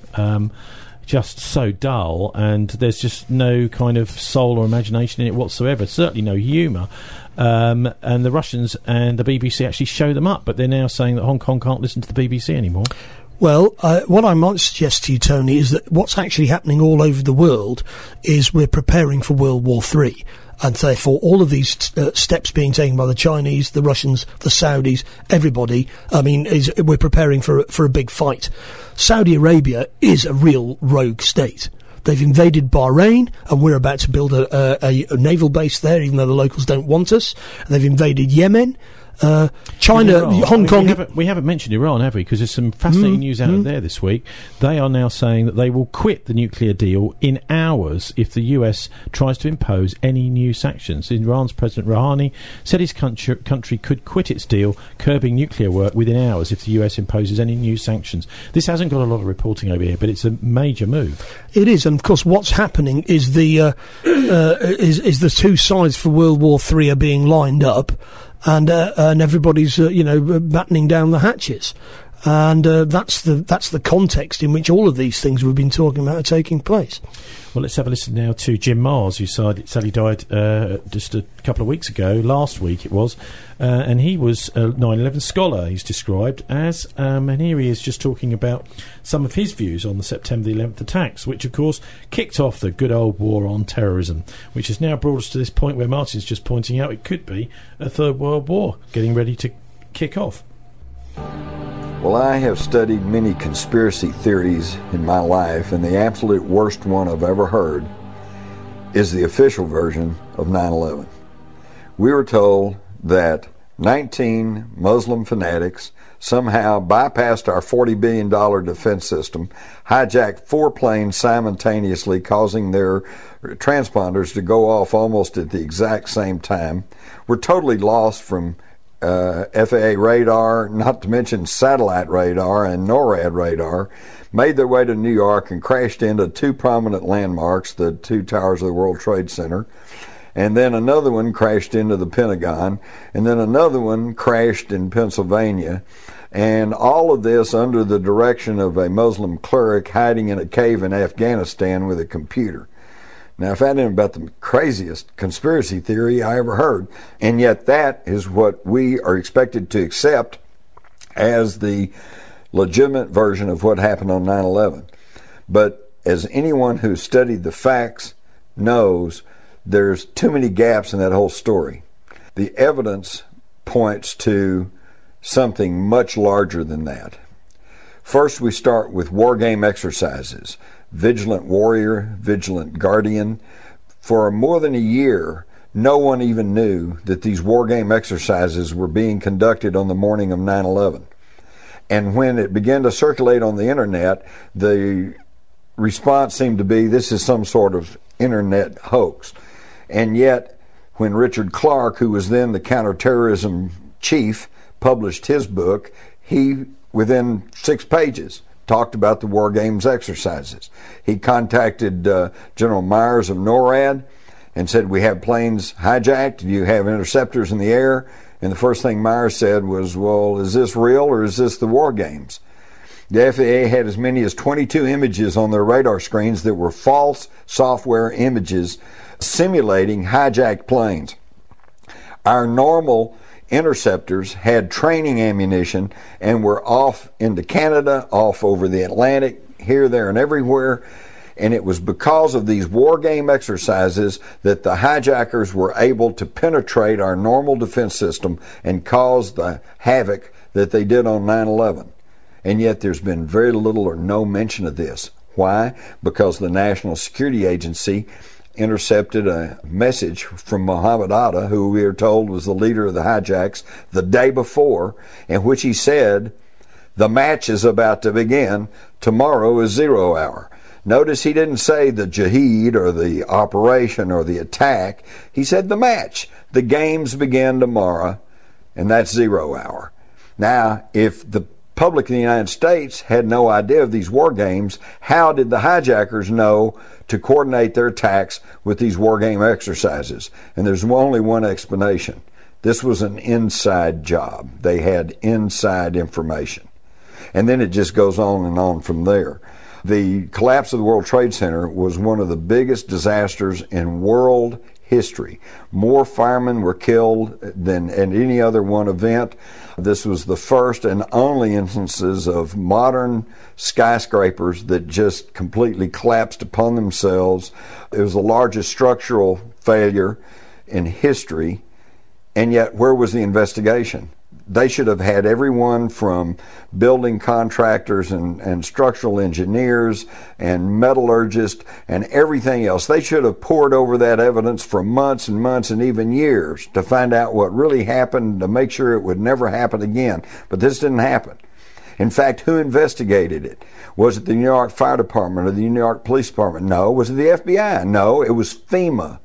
Just so dull, and there's just no kind of soul or imagination in it whatsoever. Certainly no humour. And the Russians and the BBC actually show them up, but they're now saying that Hong Kong can't listen to the BBC anymore. Well, what I might suggest to you, Tony, is that what's actually happening all over the world is we're preparing for World War III. And therefore, all of these steps being taken by the Chinese, the Russians, the Saudis, everybody, I mean, we're preparing for a big fight. Saudi Arabia is a real rogue state. They've invaded Bahrain, and we're about to build a naval base there, even though the locals don't want us. They've invaded Yemen. China, Hong Kong. We haven't mentioned Iran, have we? Because there's some fascinating news out of there this week. They are now saying that they will quit the nuclear deal in hours if the US tries to impose any new sanctions. Iran's President Rouhani said his country could quit its deal, curbing nuclear work within hours if the US imposes any new sanctions. This hasn't got a lot of reporting over here, but it's a major move. It is, and of course, what's happening is the two sides for World War III are being lined up. And everybody's, battening down the hatches. And that's the context in which all of these things we've been talking about are taking place. Well, let's have a listen now to Jim Mars, who sadly died just a couple of weeks ago, last week it was, and he was a 9/11 scholar, he's described as, and here he is just talking about some of his views on the September the 11th attacks, which of course kicked off the good old war on terrorism, which has now brought us to this point where Martin's just pointing out it could be a third world war getting ready to kick off. Well, I have studied many conspiracy theories in my life, and the absolute worst one I've ever heard is the official version of 9/11. We were told that 19 Muslim fanatics somehow bypassed our $40 billion defense system, hijacked 4 planes simultaneously, causing their transponders to go off almost at the exact same time. We're totally lost from FAA radar, not to mention satellite radar and NORAD radar, made their way to New York and crashed into 2 prominent landmarks, the 2 towers of the World Trade Center, and then another one crashed into the Pentagon, and then another one crashed in Pennsylvania, and all of this under the direction of a Muslim cleric hiding in a cave in Afghanistan with a computer. Now, if that isn't about the craziest conspiracy theory I ever heard, and yet that is what we are expected to accept as the legitimate version of what happened on 9/11. But as anyone who studied the facts knows, there's too many gaps in that whole story. The evidence points to something much larger than that. First, we start with war game exercises. Vigilant Warrior, Vigilant Guardian. For more than a year, no one even knew that these war game exercises were being conducted on the morning of 9/11. And when it began to circulate on the internet, the response seemed to be, this is some sort of internet hoax. And yet, when Richard Clarke, who was then the counterterrorism chief, published his book, he, within 6 pages, talked about the war games exercises. He contacted General Myers of NORAD and said, we have planes hijacked, you have interceptors in the air, and the first thing Myers said was, well, is this real or is this the war games? The FAA had as many as 22 images on their radar screens that were false software images simulating hijacked planes. Our normal interceptors had training ammunition and were off into Canada, off over the Atlantic, here, there, and everywhere. And it was because of these war game exercises that the hijackers were able to penetrate our normal defense system and cause the havoc that they did on 9/11. And yet there's been very little or no mention of this. Why? Because the National Security Agency intercepted a message from Mohammed Atta, who we are told was the leader of the hijacks, the day before, in which he said, the match is about to begin, tomorrow is 0 hour. Notice he didn't say the jihad or the operation or the attack. He said the match. The games begin tomorrow, and that's 0 hour. Now, if the public in the United States had no idea of these war games, how did the hijackers know to coordinate their attacks with these war game exercises? And there's only one explanation. This was an inside job. They had inside information. And then it just goes on and on from there. The collapse of the World Trade Center was one of the biggest disasters in world history. More firemen were killed than at any other one event. This was the first and only instances of modern skyscrapers that just completely collapsed upon themselves. It was the largest structural failure in history, and yet where was the investigation? They should have had everyone from building contractors and structural engineers and metallurgists and everything else. They should have pored over that evidence for months and months and even years to find out what really happened, to make sure it would never happen again. But this didn't happen. In fact, who investigated it? Was it the New York Fire Department or the New York Police Department? No. Was it the FBI? No, it was FEMA.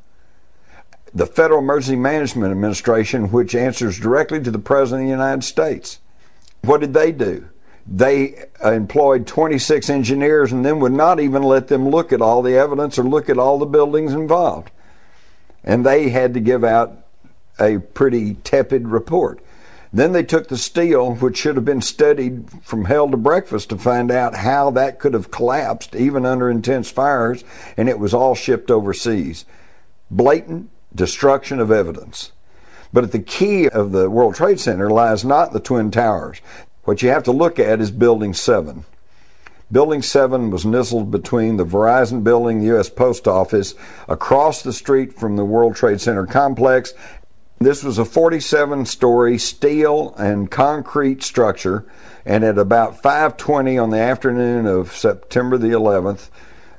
The Federal Emergency Management Administration, which answers directly to the President of the United States. What did they do? They employed 26 engineers and then would not even let them look at all the evidence or look at all the buildings involved. And they had to give out a pretty tepid report. Then they took the steel, which should have been studied from hell to breakfast, to find out how that could have collapsed even under intense fires, and it was all shipped overseas. Blatant destruction of evidence. But the key of the World Trade Center lies not in the Twin Towers. What you have to look at is Building 7. Building 7 was nestled between the Verizon building, the U.S. Post Office, across the street from the World Trade Center complex. This was a 47-story steel and concrete structure, and at about 5:20 on the afternoon of September the 11th,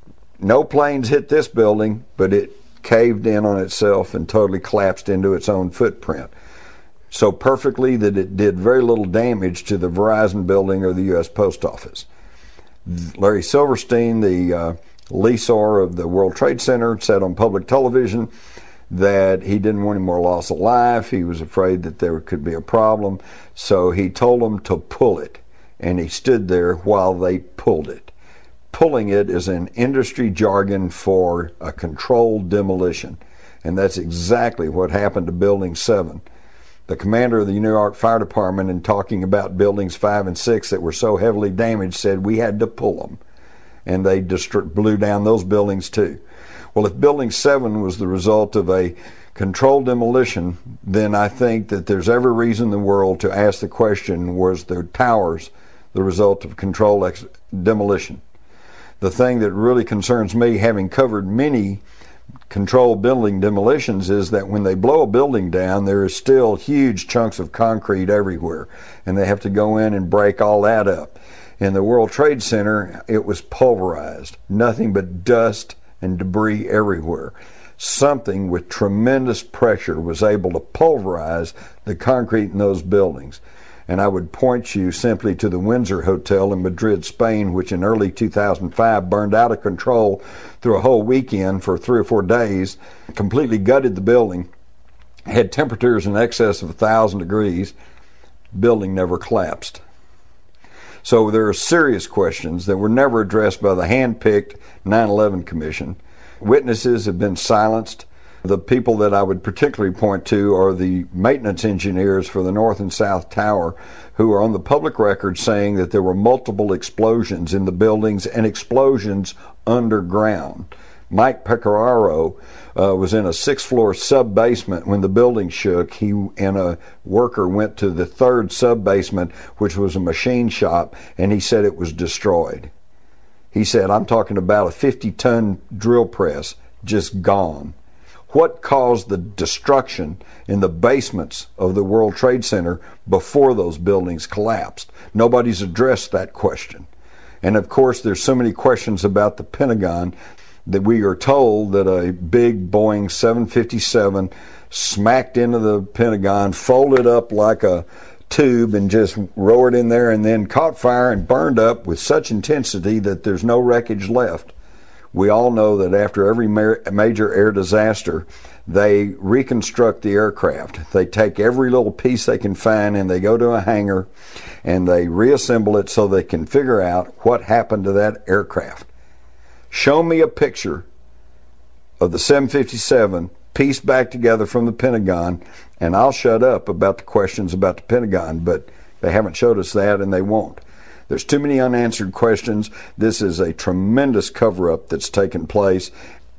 no planes hit this building, but it caved in on itself and totally collapsed into its own footprint. So perfectly that it did very little damage to the Verizon building or the U.S. Post Office. Larry Silverstein, the leaseor of the World Trade Center, said on public television that he didn't want any more loss of life. He was afraid that there could be a problem, so he told them to pull it, and he stood there while they pulled it. Pulling it is an industry jargon for a controlled demolition, and that's exactly what happened to Building 7. The commander of the New York Fire Department, in talking about Buildings 5 and 6 that were so heavily damaged, said we had to pull them, and they blew down those buildings too. Well, if Building 7 was the result of a controlled demolition, then I think that there's every reason in the world to ask the question, was the towers the result of controlled demolition? The thing that really concerns me, having covered many controlled building demolitions, is that when they blow a building down, there is still huge chunks of concrete everywhere, and they have to go in and break all that up. In the World Trade Center, it was pulverized, nothing but dust and debris everywhere. Something with tremendous pressure was able to pulverize the concrete in those buildings. And I would point you simply to the Windsor Hotel in Madrid, Spain, which in early 2005 burned out of control through a whole weekend for 3 or 4 days, completely gutted the building, had temperatures in excess of 1,000 degrees. Building never collapsed. So there are serious questions that were never addressed by the hand-picked 9/11 Commission. Witnesses have been silenced. The people that I would particularly point to are the maintenance engineers for the North and South Tower, who are on the public record saying that there were multiple explosions in the buildings and explosions underground. Mike Pecoraro was in a 6th-floor sub-basement when the building shook. He and a worker went to the 3rd sub-basement, which was a machine shop, and he said it was destroyed. He said, I'm talking about a 50-ton drill press just gone. What caused the destruction in the basements of the World Trade Center before those buildings collapsed? Nobody's addressed that question. And of course, there's so many questions about the Pentagon that we are told that a big Boeing 757 smacked into the Pentagon, folded up like a tube, and just roared in there, and then caught fire and burned up with such intensity that there's no wreckage left. We all know that after every major air disaster, they reconstruct the aircraft. They take every little piece they can find and they go to a hangar and they reassemble it so they can figure out what happened to that aircraft. Show me a picture of the 757 pieced back together from the Pentagon, and I'll shut up about the questions about the Pentagon, but they haven't showed us that, and they won't. There's too many unanswered questions. This is a tremendous cover-up that's taken place.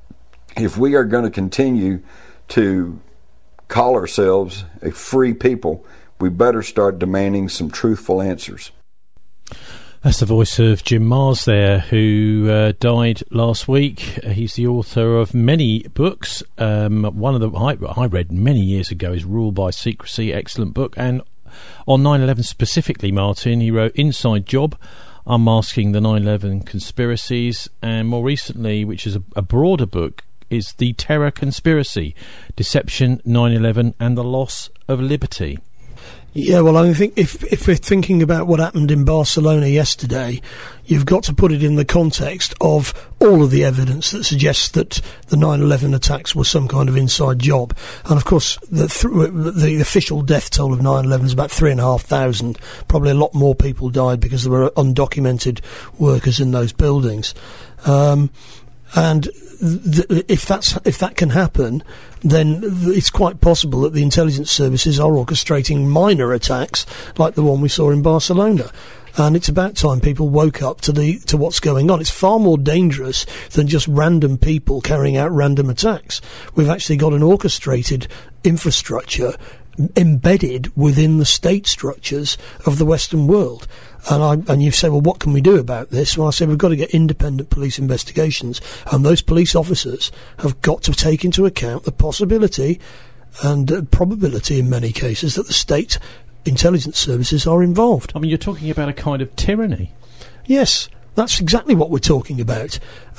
If we are going to continue to call ourselves a free people, we better start demanding some truthful answers. That's the voice of Jim Marrs there, who died last week. He's the author of many books. One of them I read many years ago is Rule by Secrecy, excellent book. And on 9/11 specifically, Martin, he wrote Inside Job, Unmasking the 9/11 Conspiracies, and more recently, which is a broader book, is The Terror Conspiracy, Deception, 9/11 and the Loss of Liberty. Yeah, well, I think if we're thinking about what happened in Barcelona yesterday, you've got to put it in the context of all of the evidence that suggests that the 9/11 attacks were some kind of inside job. And of course, the official death toll of 9/11 is about 3,500. Probably a lot more people died because there were undocumented workers in those buildings. And if that can happen, then it's quite possible that the intelligence services are orchestrating minor attacks like the one we saw in Barcelona. And it's about time people woke up to what's going on. It's far more dangerous than just random people carrying out random attacks. We've actually got an orchestrated infrastructure embedded within the state structures of the Western world. And you say, well, what can we do about this? Well, I say we've got to get independent police investigations, and those police officers have got to take into account the possibility and probability in many cases that the state intelligence services are involved. I mean, you're talking about a kind of tyranny. Yes, that's exactly what we're talking about.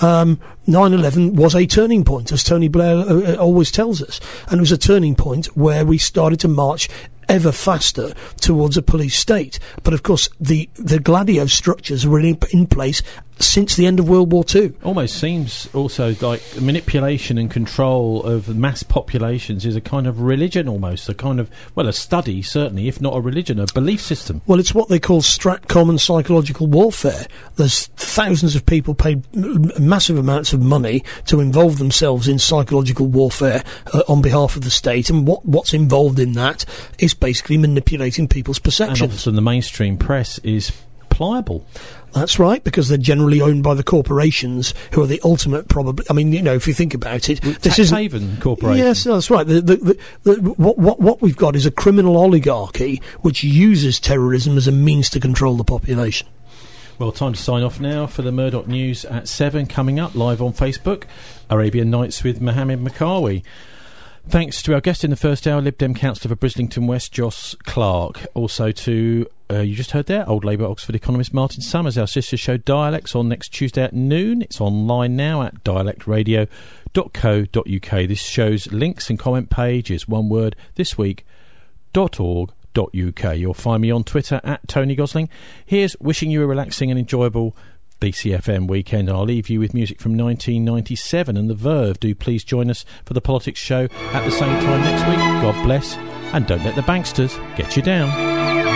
9/11 was a turning point, as Tony Blair always tells us, and it was a turning point where we started to march ever faster towards a police state. But of course, the Gladio structures were in place since the end of World War II. Almost seems also like manipulation and control of mass populations is a kind of religion, almost a kind of, well, a study certainly, if not a religion, a belief system. Well, it's what they call stratcom and psychological warfare. There's thousands of people paid massive amounts of money to involve themselves in psychological warfare on behalf of the state, and what's involved in that is basically manipulating people's perceptions. And often the mainstream press is pliable. That's right, because they're generally owned by the corporations who are the ultimate probably. I mean, you know, if you think about it, this is Haven Corporation. Yes, that's right. What we've got is a criminal oligarchy which uses terrorism as a means to control the population. Well, time to sign off now for the Murdoch News at 7, coming up live on Facebook, Arabian Nights with Mohammed Makawi. Thanks to our guest in the first hour, Lib Dem Councillor for Brislington West, Joss Clark. Also to, you just heard there, Old Labour Oxford economist Martin Summers. Our sister show Dialects on next Tuesday at noon. It's online now at dialectradio.co.uk. This show's links and comment page is one word, thisweek.org.uk. You'll find me on Twitter at Tony Gosling. Here's wishing you a relaxing and enjoyable BCFM weekend. I'll leave you with music from 1997 and The Verve. Do please join us for the Politics Show at the same time next week. God bless, and don't let the banksters get you down.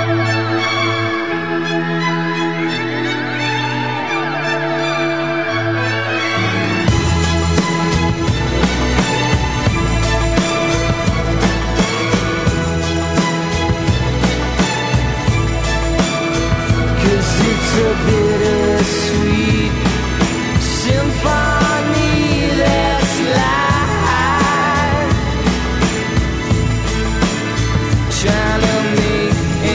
It's a bittersweet symphony that's live, trying to make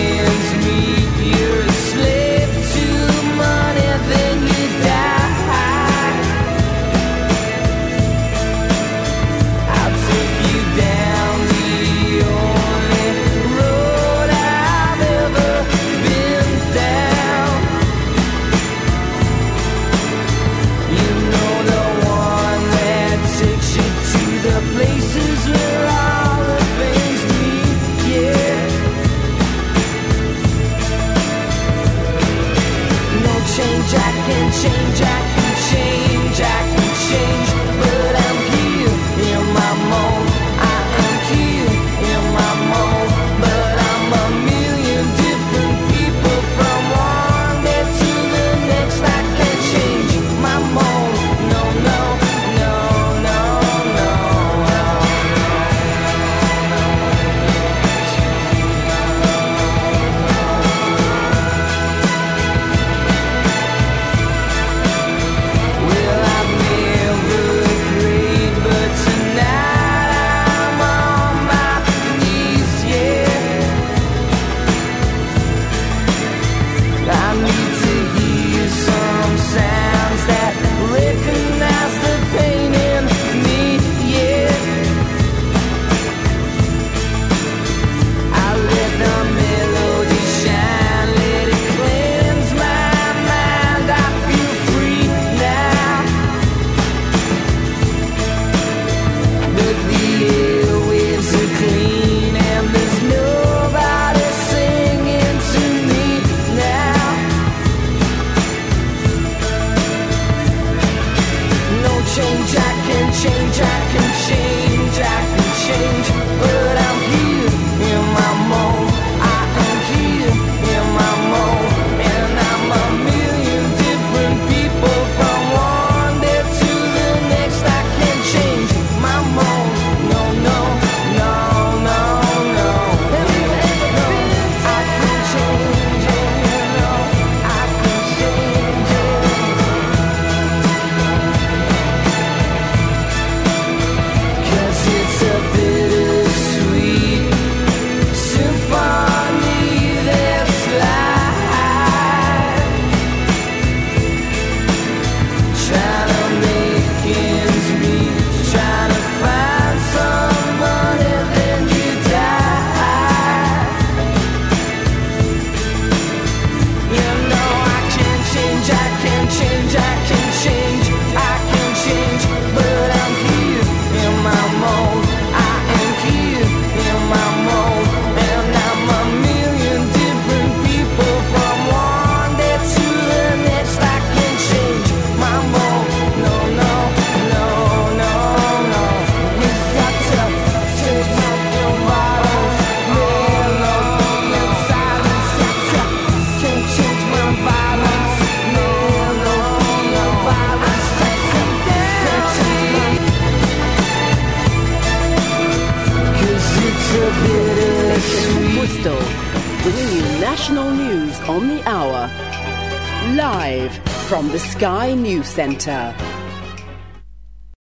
bringing you national news on the hour. Live from the Sky News Centre.